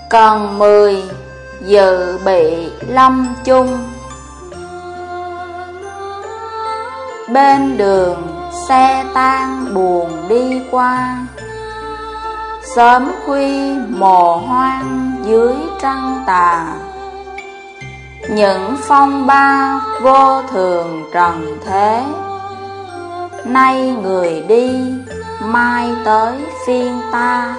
Cần 10 dự bị lâm chung. Bên đường xe tan buồn đi qua, sớm khuya mồ hoang dưới trăng tà. Những phong ba vô thường trần thế, nay người đi mai tới phiên ta.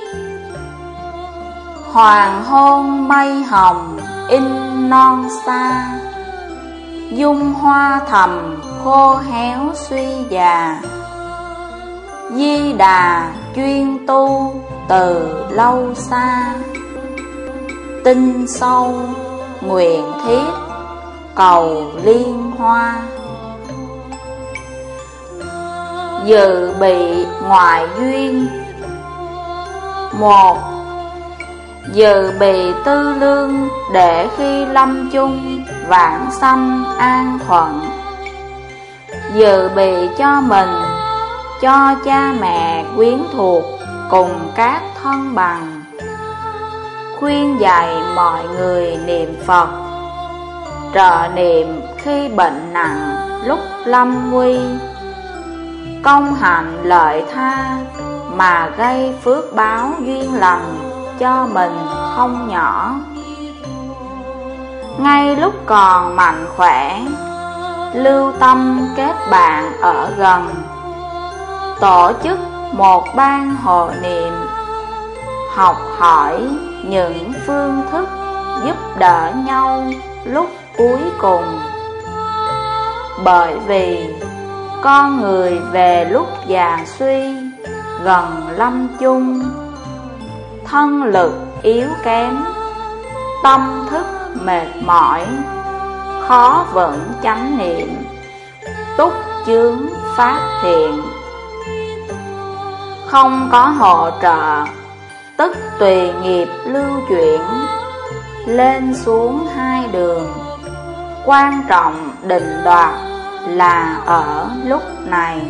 Hoàng hôn mây hồng in non xa, dung hoa thầm khô héo suy già. Di Đà chuyên tu từ lâu xa, tinh sâu nguyện thiết cầu liên hoa. Dự bị ngoại duyên. 1. Dự bị tư lương để khi lâm chung vãng sanh an thuận. Dự bị cho mình, cho cha mẹ quyến thuộc cùng các thân bằng. Khuyên dạy mọi người niệm Phật, trợ niệm khi bệnh nặng lúc lâm nguy. Công hạnh lợi tha mà gây phước báo duyên lành cho mình không nhỏ. Ngay lúc còn mạnh khỏe, lưu tâm kết bạn ở gần. Tổ chức một ban hộ niệm, học hỏi những phương thức giúp đỡ nhau lúc cuối cùng. Bởi vì con người về lúc già suy, gần lâm chung, thân lực yếu kém, tâm thức mệt mỏi, khó vững chánh niệm, túc chướng phát hiện. Không có hỗ trợ, tức tùy nghiệp lưu chuyển, lên xuống hai đường. Quan trọng định đoạt là ở lúc này.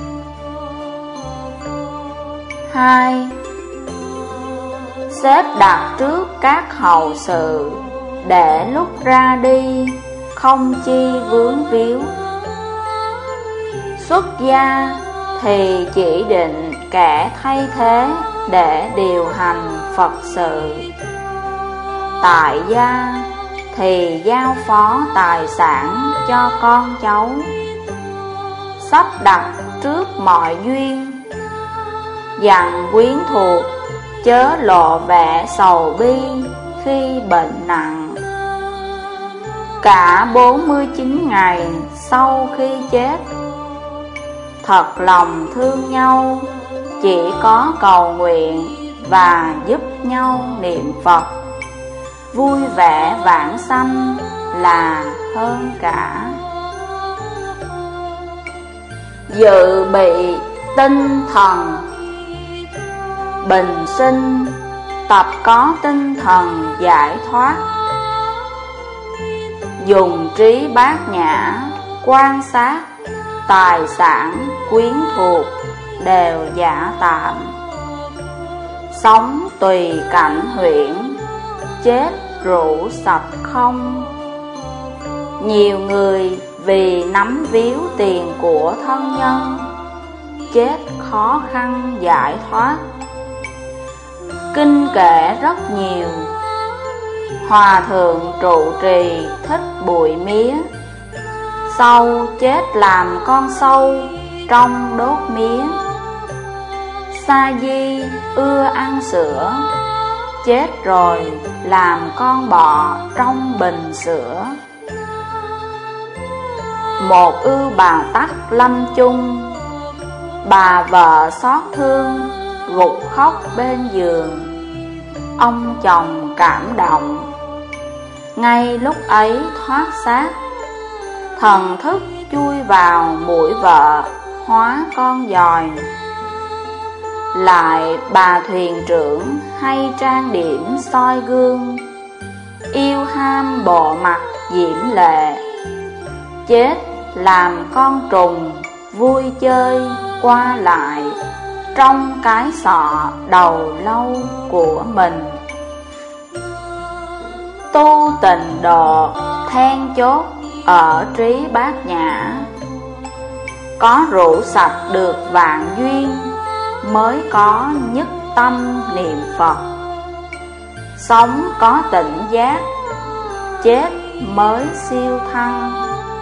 2. Xếp đặt trước các hậu sự, để lúc ra đi không chi vướng víu. Xuất gia thì chỉ định kẻ thay thế để điều hành Phật sự. Tại gia thì giao phó tài sản cho con cháu. Sắp đặt trước mọi duyên, dặn quyến thuộc chớ lộ vẻ sầu bi khi bệnh nặng. Cả 49 ngày sau khi chết, thật lòng thương nhau, chỉ có cầu nguyện và giúp nhau niệm Phật, vui vẻ vãng sanh là hơn cả. Dự bị tinh thần. Bình sinh tập có tinh thần giải thoát, dùng trí bát nhã quan sát tài sản quyến thuộc đều giả tạm. Sống tùy cảnh huyễn, chết rũ sạch không. Nhiều người vì nắm víu tiền của thân nhân, chết khó khăn giải thoát. Kinh kệ rất nhiều. Hòa thượng trụ trì thích bụi mía, sau chết làm con sâu trong đốt mía. Sa di ưa ăn sữa, chết rồi làm con bọ trong bình sữa. Một ưu bà tắc lâm chung, bà vợ xót thương gục khóc bên giường. Ông chồng cảm động, ngay lúc ấy thoát xác. Thần thức chui vào mũi vợ, hóa con giòi. Lại bà thuyền trưởng hay trang điểm soi gương, yêu ham bộ mặt diễm lệ. Chết làm con trùng vui chơi qua lại trong cái sọ đầu lâu của mình. Tu tình độ then chốt ở trí bát nhã. Có rủ sạch được vạn duyên, mới có nhất tâm niệm Phật. Sống có tỉnh giác, chết mới siêu thăng.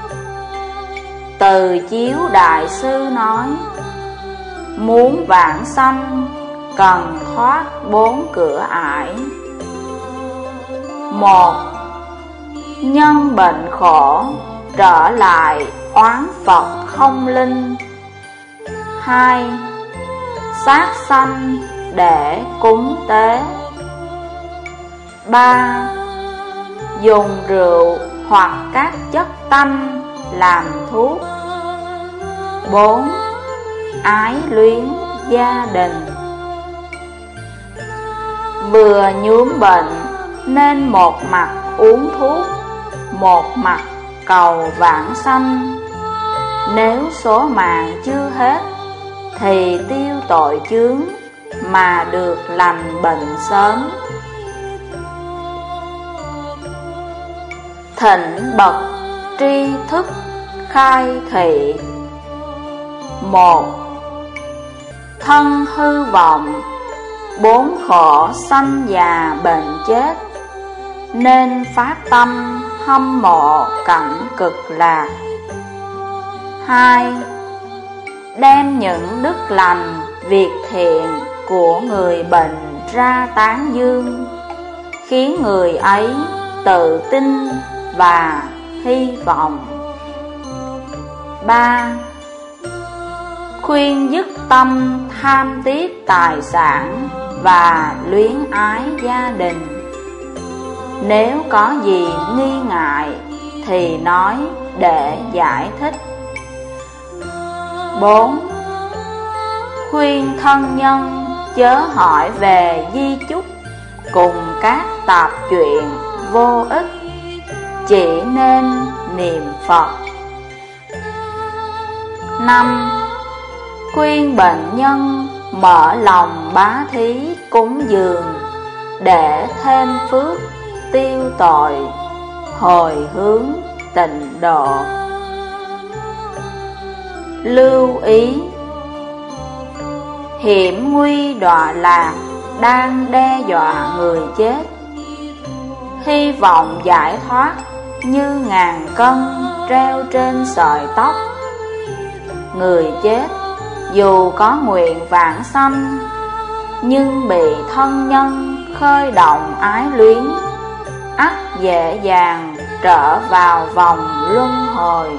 Từ Chiếu Đại Sư nói, muốn vãng sanh cần thoát 4 cửa ải. 1. Nhân bệnh khổ trở lại oán Phật không linh. 2. Sát sanh để cúng tế. 3. Dùng rượu hoặc các chất tanh làm thuốc. 4. Ái luyến gia đình. Vừa nhuốm bệnh nên một mặt uống thuốc, một mặt cầu vãng sanh. Nếu số mạng chưa hết thì tiêu tội chướng mà được lành bệnh sớm. Thịnh bậc tri thức khai thị. 1. Thân hư vọng, 4 khổ sanh già bệnh chết, nên phát tâm hâm mộ cảnh cực lạc. 2. Đem những đức lành, việc thiện của người bệnh ra tán dương, khiến người ấy tự tin và hy vọng. 3. Khuyên dứt tâm tham tiếc tài sản và luyến ái gia đình. Nếu có gì nghi ngại thì nói để giải thích. 4. Khuyên thân nhân chớ hỏi về di chúc cùng các tạp chuyện vô ích, chỉ nên niệm Phật. 5. Khuyên bệnh nhân mở lòng bá thí cúng dường để thêm phước tiêu tội, hồi hướng tịnh độ. Lưu ý, hiểm nguy đọa lạc đang đe dọa người chết. Hy vọng giải thoát như ngàn cân treo trên sợi tóc. Người chết dù có nguyện vãng sanh, nhưng bị thân nhân khơi động ái luyến, ắt dễ dàng trở vào vòng luân hồi.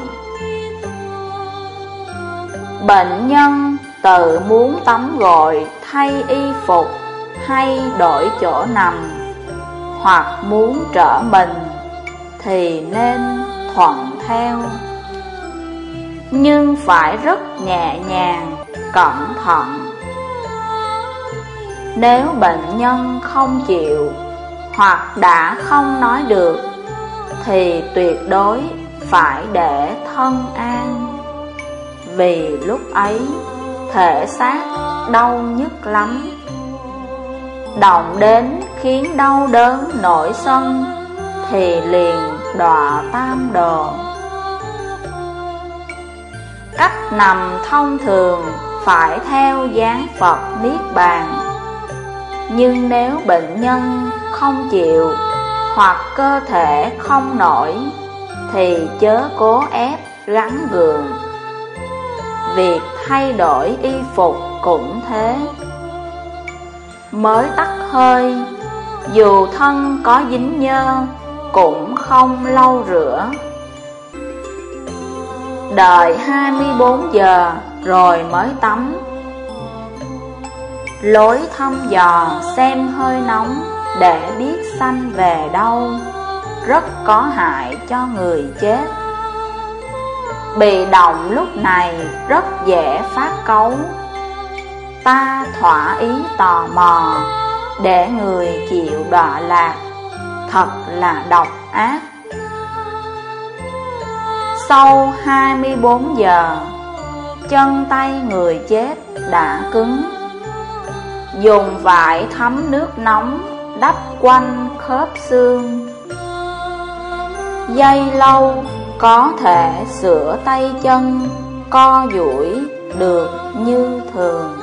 Bệnh nhân tự muốn tắm gội thay y phục hay đổi chỗ nằm, hoặc muốn trở mình thì nên thuận theo, nhưng phải rất nhẹ nhàng, cẩn thận. Nếu bệnh nhân không chịu hoặc đã không nói được thì tuyệt đối phải để thân an, vì lúc ấy thể xác đau nhức lắm, động đến khiến đau đớn nổi sân thì liền đọa tam đồ. Cách nằm thông thường phải theo dáng Phật Niết Bàn, nhưng nếu bệnh nhân không chịu hoặc cơ thể không nổi thì chớ cố ép gắn gượng. Việc thay đổi y phục cũng thế. Mới tắt hơi, dù thân có dính nhơ cũng không lâu rửa. Đợi 24 giờ rồi mới tắm. Lối thăm dò xem hơi nóng để biết sanh về đâu rất có hại cho người chết. Bị động lúc này rất dễ phát cáu. Ta thỏa ý tò mò để người chịu đọa lạc, thật là độc ác. Sau 24 giờ, chân tay người chết đã cứng. Dùng vải thấm nước nóng đắp quanh khớp xương, giây lâu có thể sửa tay chân, co duỗi được như thường.